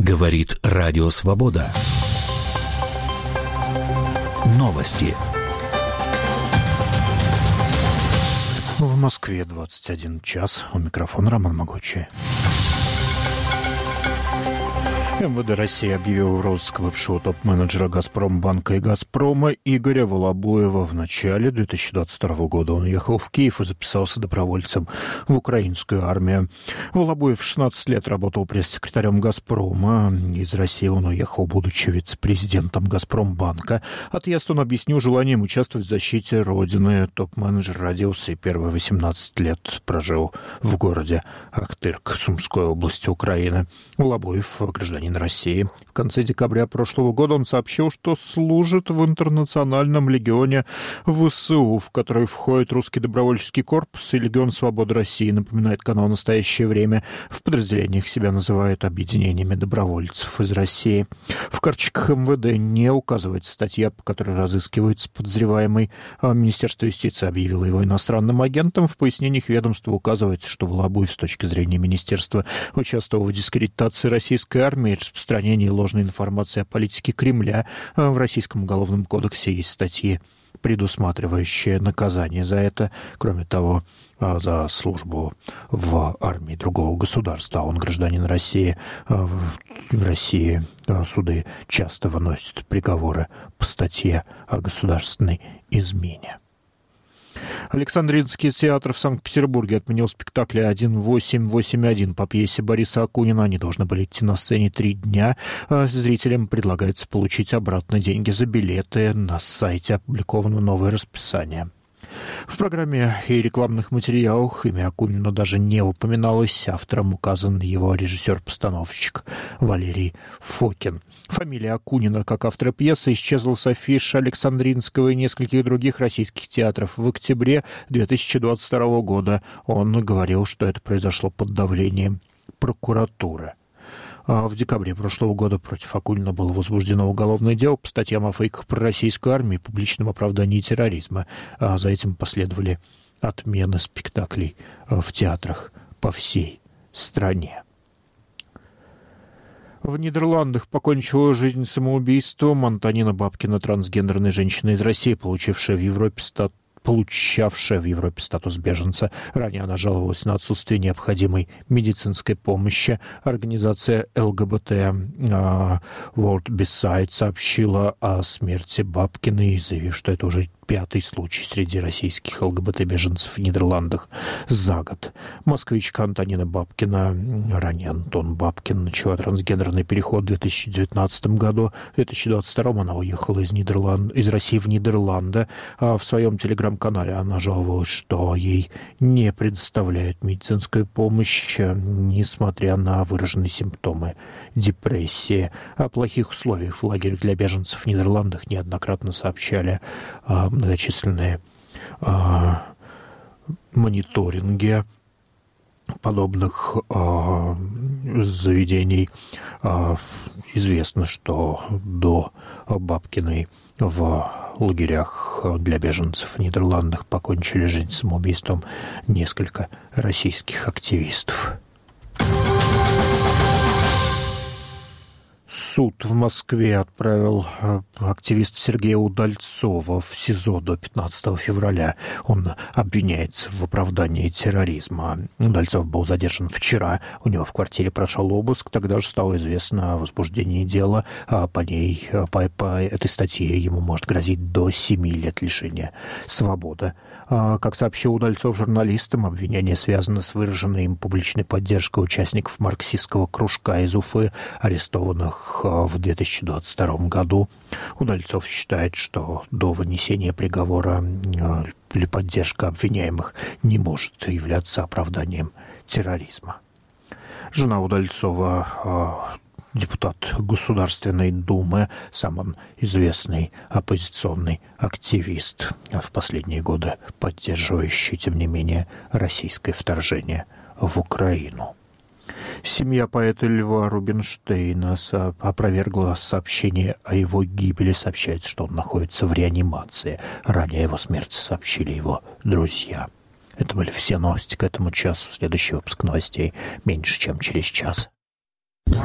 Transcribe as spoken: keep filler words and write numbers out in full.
Говорит Радио Свобода. Новости. В Москве двадцать один час. У микрофона Роман Могучий. МВД России объявил розыск бывшего топ-менеджера «Газпромбанка» и «Газпрома» Игоря Волобуева. В начале две тысячи двадцать второго года он ехал в Киев и записался добровольцем в украинскую армию. Волобуев шестнадцать лет работал пресс-секретарем «Газпрома». Из России он уехал, будучи вице-президентом «Газпромбанка». Отъезд он объяснил желанием участвовать в защите Родины. Топ-менеджер родился и первые восемнадцать лет прожил в городе Ахтырк Сумской области Украины. Волобуев — гражданин России. В конце декабря прошлого года он сообщил, что служит в Интернациональном легионе ВСУ, в который входит Русский добровольческий корпус и Легион Свободы России, напоминает канал «Настоящее время». В подразделениях себя называют объединениями добровольцев из России. В карточках МВД не указывается статья, по которой разыскивается подозреваемый. Министерство юстиции объявило его иностранным агентом. В пояснениях ведомства указывается, что Волобуев с точки зрения министерства участвовал в дискредитации российской армии, распространении ложной информации о политике Кремля. В Российском уголовном кодексе есть статьи, предусматривающие наказание за это. Кроме того, за службу в армии другого государства, а он гражданин России. В России суды часто выносят приговоры по статье о государственной измене. Александринский театр в Санкт-Петербурге отменил спектакли один восемь восемь один по пьесе Бориса Акунина. Они должны были идти на сцене три дня. Зрителям предлагается получить обратно деньги за билеты. На сайте опубликовано новое расписание. В программе и рекламных материалах имя Акунина даже не упоминалось. Автором указан его режиссер-постановщик Валерий Фокин. Фамилия Акунина, как автора пьесы, исчезла с афиш Александринского и нескольких других российских театров в октябре две тысячи двадцать второго года. Он говорил, что это произошло под давлением прокуратуры. В декабре прошлого года против Акунина было возбуждено уголовное дело по статьям о фейках про российскую армию и публичном оправдании терроризма. А за этим последовали отмены спектаклей в театрах по всей стране. В Нидерландах покончила жизнь самоубийством Антонина Бабкина, трансгендерная женщина из России, получившая в Европе статус получавшая в Европе статус беженца. Ранее она жаловалась на отсутствие необходимой медицинской помощи. Организация ЛГБТ uh, World Beside сообщила о смерти Бабкиной, заявив, что это уже пятый случай среди российских ЛГБТ-беженцев в Нидерландах за год. Москвичка Антонина Бабкина, ранее Антон Бабкин, начала трансгендерный переход в две тысячи девятнадцатом году. В две тысячи двадцать втором она уехала из, Нидерланд... из России в Нидерланды. А в своем телеграм-канале она жаловалась, что ей не предоставляют медицинскую помощь, несмотря на выраженные симптомы депрессии. О плохих условиях в лагерях для беженцев в Нидерландах неоднократно сообщали многочисленные а, мониторинги подобных а, заведений. А, известно, что до Бабкиной в лагерях для беженцев в Нидерландах покончили жизнь самоубийством несколько российских активистов. Суд в Москве отправил активиста Сергея Удальцова в СИЗО до пятнадцатого февраля. Он обвиняется в оправдании терроризма. Удальцов был задержан вчера. У него в квартире прошел обыск. Тогда же стало известно о возбуждении дела. По ней, по, по этой статье ему может грозить до семи лет лишения свободы. Как сообщил Удальцов журналистам, обвинение связано с выраженной им публичной поддержкой участников марксистского кружка из Уфы, арестованных в две тысячи двадцать втором году. Удальцов считает, что до вынесения приговора или поддержка обвиняемых не может являться оправданием терроризма. Жена Удальцова — депутат Государственной Думы, сам он известный оппозиционный активист, в последние годы поддерживающий, тем не менее, российское вторжение в Украину. Семья поэта Льва Рубинштейна опровергла сообщение о его гибели. Сообщается, что он находится в реанимации. Ранее о его смерти сообщили его друзья. Это были все новости к этому часу. Следующий выпуск новостей меньше, чем через час.